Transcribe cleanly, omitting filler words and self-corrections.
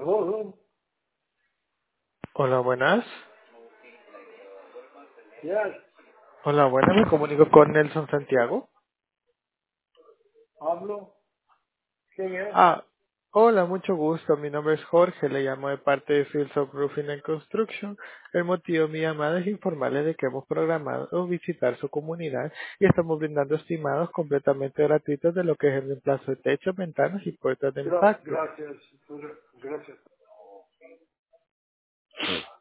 Hello, Hola, buenas. yes, Hola, buenas. Me comunico con Nelson Santiago. hablo. ¿Quién es? Ah, hola, mucho gusto. Mi nombre es Jorge. Le llamo de parte de Fields of Roofing and Construction. El motivo de mi llamada es informarle de que hemos programado visitar su comunidad y estamos brindando estimados completamente gratuitos de lo que es el reemplazo de techos, ventanas y puertas de impacto. Gracias, gracias.